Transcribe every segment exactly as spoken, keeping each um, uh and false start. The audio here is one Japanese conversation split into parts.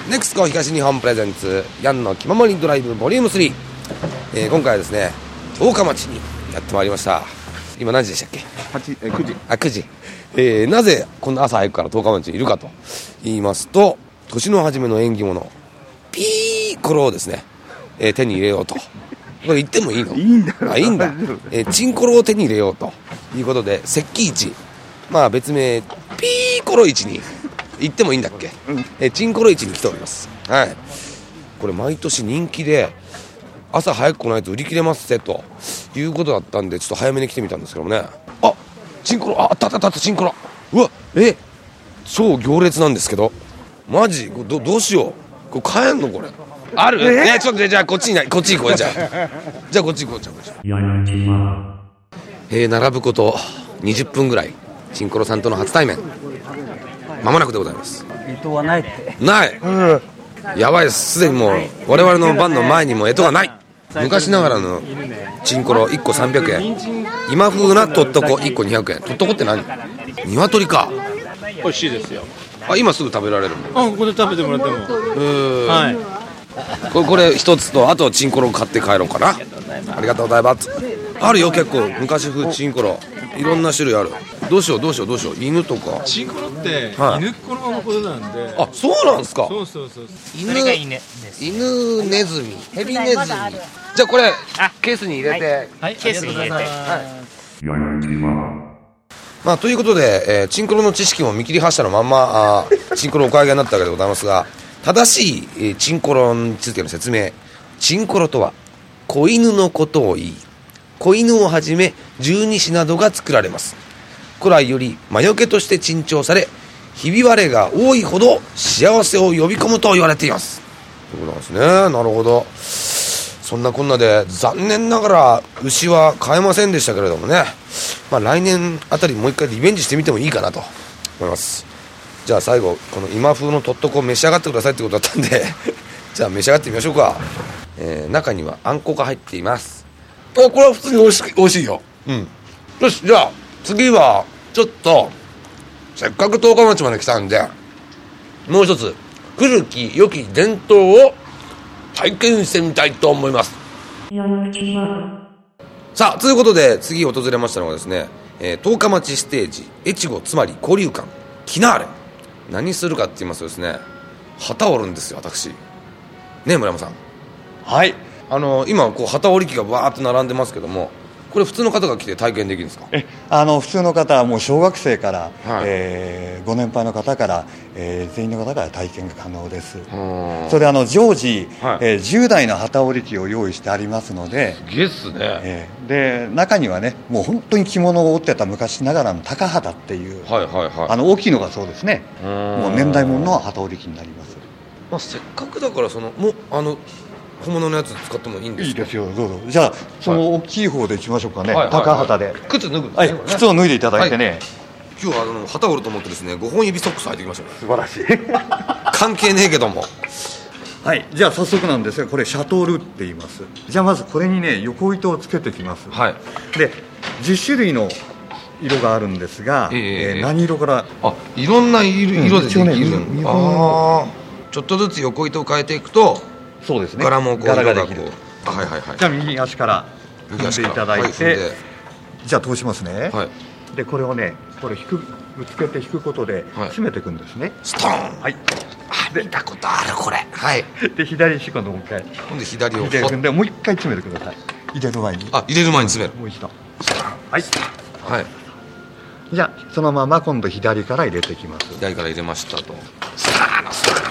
ネクスコ東日本プレゼンツヤンの気ままにドライブボリュームスリー、えー、今回はですね十日町にやってまいりました。今何時でしたっけ？ はちえくじ。 あくじ、えー、なぜこんな朝早くから十日町にいるかと言いますと、年の初めの縁起物ピーコロをですね、えー、手に入れようと。これ言ってもいいの？ いいんだよ。 あ、いいんだ。えー、チンコロを手に入れようということで、石器市、まあ別名ピーコロ市に行ってもいいんだっけ、うん、えー、チンコロ市に来ております。はい。これ毎年人気で、朝早く来ないと売り切れますってということだったんで、ちょっと早めに来てみたんですけどもね。あ、チンコロ、あ、あったあったあった、チンコロ。うわ、え、超行列なんですけど、マジ ど, どうしよう、これ買えんのこれ？ある？えー、ちょっとじゃあこっちにない、こっち行こう。じゃあじゃあこっち行こう。じゃあこっち。えー、並ぶことにじゅっぷんぐらい、チンコロさんとの初対面、まもなくでございます。 干支はないってない、うん、やばいです。すでにもう我々の番の前にも干支がない。昔ながらのチンコロいっこさんびゃくえん、今風なとっとこいっこにひゃくえん。とっとこって何？鶏か。 美味しいですよ。 あ、今すぐ食べられるの？ あ、ここで食べてもらっても。 ーはい。 これ、これ一つと、あとチンコロ買って帰ろうかな。ありがとうございます。あるよ、結構昔風チンコロ、いろんな種類ある。どうしようどうしようどうしよう。犬とか。 チンコロって、 はい、 犬コロのことなんで。 あ、そうなんですか。 そうそうそう。 犬、 それが犬です。 犬ネズミ、ヘビネズミ。じゃあこれケースに入れて、はいはい、ケースに入れて、はい、 まあということで、えー、チンコロの知識も見切り発車のまんま、あチンコロお買い上げになったわけでございますが、正しい、えー、チンコロについての説明。チンコロとは子犬のことを言い、子犬をはじめ十二支などが作られます。古来より魔除けとして珍重され、ひび割れが多いほど幸せを呼び込むと言われています。ということなんですね。なるほど。そんなこんなで残念ながら牛は買えませんでしたけれどもね、まあ、来年あたりもう一回リベンジしてみてもいいかなと思います。じゃあ最後この今風のとっとこを召し上がってくださいってことだったんでじゃあ召し上がってみましょうか。えー、中にはあんこが入っています。あ、これは普通においしい、おいしいよ。うん。よし、じゃあ次はちょっとせっかく十日町まで来たんで、もう一つ古き良き伝統を体験してみたいと思います。さあ、ということで次訪れましたのはですね、えー、十日町ステージ越後、つまり交流館キナーレ。何するかって言いますとですね、旗を折るんですよ、私ね。村山さん、 はい、 あの今こう旗折り機がバーッと並んでますけども、これ普通の方が来て体験できるんですか？ えあの普通の方はもう小学生から、 はい、 えー、ご年配の方から、えー、全員の方から体験が可能です。それであの常時、はい、えー、じゅうだいの旗織り機を用意してありますので、 すげえっすね、 えー、で中にはね、もう本当に着物を織ってた昔ながらの高旗っていう、 はいはいはい、 あの大きいのがそうですね、もう年代物の旗織り機になります。 まあ、せっかくだからそのもあの本物のやつ使ってもいいんですか？ いいですよ、どうぞ。じゃあその大きい方でいきましょうかね、はい、高旗で、はいはいはい、 靴脱ぐんですね、 はい、靴を脱いでいただいてね、はい、 今日はあの旗折ると思ってですね、ごほん指ソックス履いてきましたね。 素晴らしい関係ねえけどもはい、じゃあ早速なんですが、これシャトルって言います。じゃあまずこれにね、横糸をつけてきます、 はい、 でじゅっしゅるいの色があるんですが、えーえー、何色から、 あ、いろんな色、色でできる、 うん、 あ、ちょっとずつ横糸を変えていくと、 そうですね、 柄もこう柄ができる。 はいはいはい。 じゃあ右足から踏んでいただいて、はい、じゃあ通しますね、はい、でこれをね、これ引く、ぶつけて引くことで締めていくんですね、はい、 ストーン、はい、あ、見たことあるこれ、はい、 で左足今度もう一回、 今度左を左組んでもう一回詰めてください。入れる前に、 あ、入れる前に詰める、 もう一度、 はいはい、 じゃあそのまま今度左から入れていきます。 左から入れましたと、スターのスター、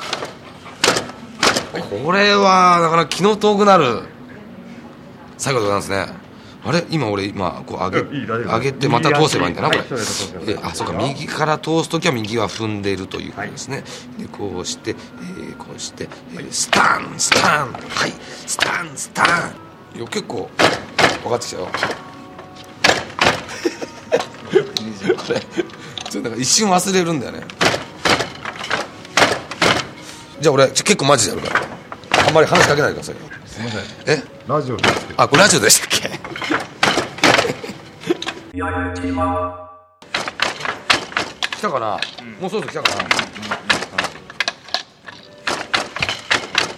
これはなかなか気の遠くなる最後でございますね。あれ、今俺今こう上げ、上げてまた通せばいいんだな、これ、はい、で、あ、そうか、右から通すときは右は踏んでいるということですね、はい、でこうして、えー、こうして、えー、スタンスタン、はい、スタンスタン、よ、結構分かってきたよこれちょっとなんか一瞬忘れるんだよね。じゃあ俺結構マジでやるから、あんまり話しかけないでくださいよ。すいません。え、 ラジオですけど。 あ、これラジオでしたっけ来たかな、うん、もうそろそろ来たかな、うんうんうん、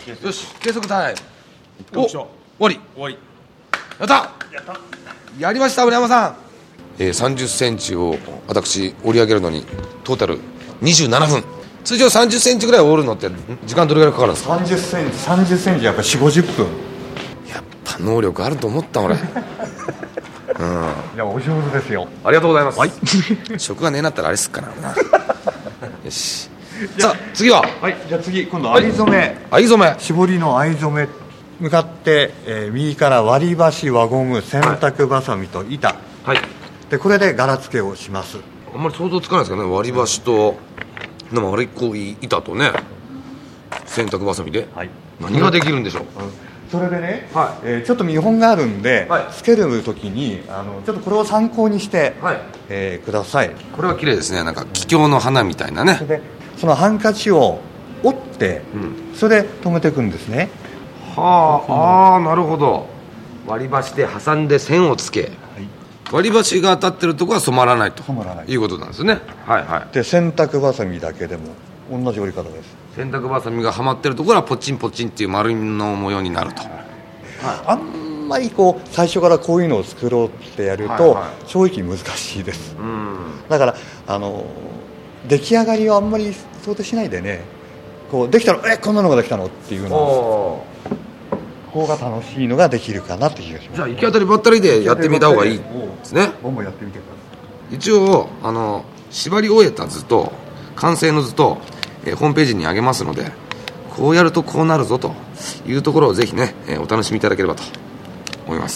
よし、計測タイム。お、終よいしょわり。 終わり。 やったやったやりました、村山さん。えー、さんじゅっセンチを私折り上げるのにトータルにじゅうななふん。通常さんじゅっセンチぐらい折るのって時間どれぐらいかかるんですか？ さんじゅっセンチさんじゅっセンチやっぱよんじゅうごじゅっぷん。 やっぱ能力あると思った俺。うん、 いやお上手ですよ。 ありがとうございます。はい、職がねえなったらあれすっかなな。よし、さあ次は、 はい、じゃあ次今度藍染め、 藍染め、 絞りの藍染め向かって、えー、右から割り箸、輪ゴム、洗濯ばさみと板、 はい、 でこれで柄付けをします。 あんまり想像つかないですけどね、割り箸とでもあれっこい板とね、洗濯ばさみで、はい、何ができるんでしょう。 それでね、 はい、 えー、ちょっと見本があるんで、 はい、 つけるときにあのちょっとこれを参考にして、はい、えー、ください。 これは綺麗ですね。なんか桔梗の花みたいなね。 それでそのハンカチを折って、うん、それで留めていくんですね。 はあ、ああ、なるほど。割り箸で挟んで線をつけ、はい、割り箸が当たってるところは染まらないと染まらないいうことなんですね。はいはい。 で洗濯ばさみだけでも同じ折り方です。 洗濯ばさみがはまってるところはポチンポチンっていう丸の模様になると、はい、 あんまりこう最初からこういうのを作ろうってやると、はいはい、正直難しいです。うん、だからあの出来上がりをあんまり想定しないでね、こうできたの、えこんなのができたのっていうのをこうが楽しいのができるかなって気がします。 じゃあ行き当たりばったりでやってみた方がいいですね。 僕もやってみてください。 一応あの縛り終えた図と完成の図と、えー、ホームページに上げますので、こうやるとこうなるぞというところをぜひね、えー、お楽しみいただければと思います。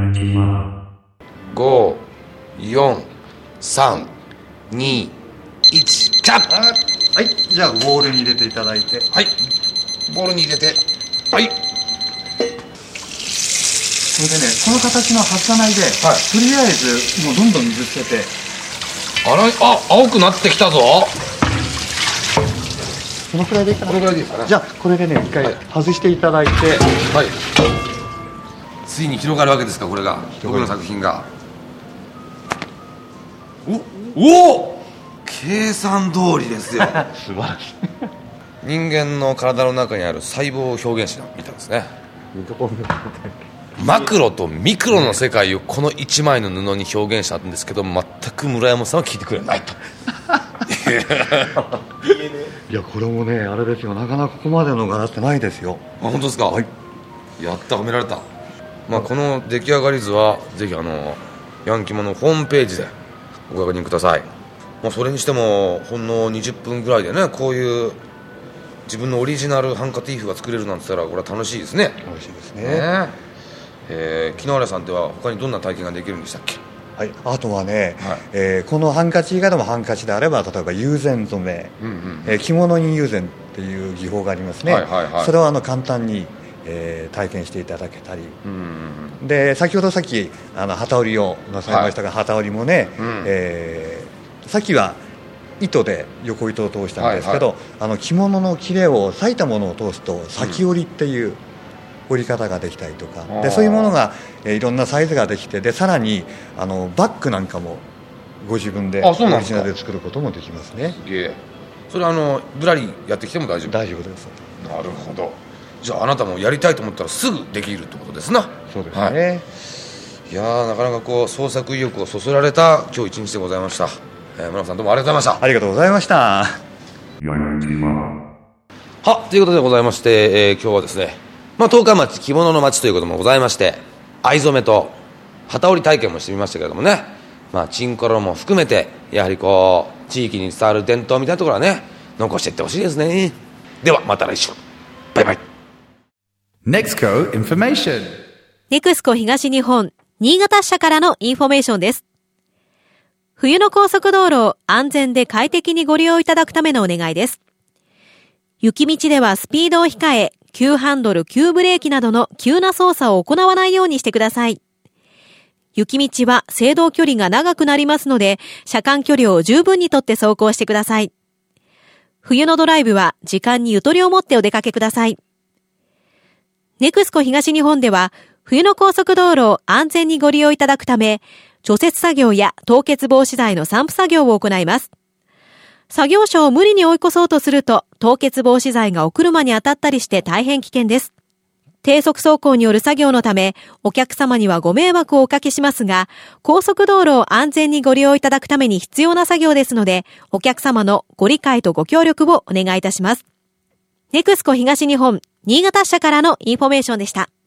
ご、よん、さん、に、いち、キャップ。 はい、じゃあボウルに入れていただいて、 はい、ボウルに入れて、はい。 それでね、この形の外さないで、はい、とりあえずもうどんどん水つけて、 あら、あ、青くなってきたぞ。 このくらいでいいかな。 このくらいでいいですかね。 じゃあこれでね、一回外していただいて、 はい、ついに広がるわけですか、これが僕の作品が。おお、計算通りですよ。 素晴らしい。 人間の体の中にある細胞を表現したみたいですね。マクロとミクロの世界をこの一枚の布に表現したんですけど、全く村山さんは聞いてくれないと。 いや、これもね、あれですよ、なかなかここまでの柄ってないですよ。 あ、本当ですか。はい、やった、褒められた。まあ、この出来上がり図はぜひあのヤンキモのホームページでご確認ください。もうそれにしてもほんのにじゅっぷんぐらいでね、こういう自分のオリジナルハンカティーフが作れるなんて言ったら、これは楽しいですね。 楽しいですね。 ねえー、木之原さんでは他にどんな体験ができるんでしたっけ？ はい、あとはね、はい、えー、このハンカチ以外でもハンカチであれば、例えば友禅染め、うんうん、えー、着物に友禅っていう技法がありますね。はいはいはい、それをあの簡単に、えー、体験していただけたり、うんうんうん、で先ほどさっきあの機織りをなさいましたが、はい、機織りもね、うん、えー、さっきは糸で横糸を通したんですけど、はいはい、あの着物の切れを裂いたものを通すと先織りっていう、うん、織り方ができたりとかで、そういうものが、えー、いろんなサイズができて、でさらにあのバッグなんかもご自分でオリジナルで作ることもできますね。 すげえ。それあのぶらりやってきても大丈夫？ 大丈夫です。 なるほど。じゃああなたもやりたいと思ったらすぐできるってことですな。 そうですね、はい、 いやー、なかなかこう創作意欲をそそられた今日一日でございました。えー、村さんどうもありがとうございました。 ありがとうございました。 は、ということでございまして、えー、今日はですね、まあ、十日町着物の町ということもございまして、藍染めと機織り体験もしてみましたけれどもね、まあ、チンコロも含めてやはりこう地域に伝わる伝統みたいなところはね、残していってほしいですね。ではまた来週、バイバイ。 Nexco Information。 ネクスコ東日本新潟支社からのインフォメーションです。冬の高速道路を安全で快適にご利用いただくためのお願いです。雪道ではスピードを控え、急ハンドル、急ブレーキなどの急な操作を行わないようにしてください。雪道は制動距離が長くなりますので、車間距離を十分にとって走行してください。冬のドライブは時間にゆとりを持ってお出かけください。ネクスコ東日本では、冬の高速道路を安全にご利用いただくため、除雪作業や凍結防止剤の散布作業を行います。 作業車を無理に追い越そうとすると、凍結防止剤がお車に当たったりして大変危険です。低速走行による作業のため、お客様にはご迷惑をおかけしますが、高速道路を安全にご利用いただくために必要な作業ですので、お客様のご理解とご協力をお願いいたします。ネクスコ東日本、新潟支社からのインフォメーションでした。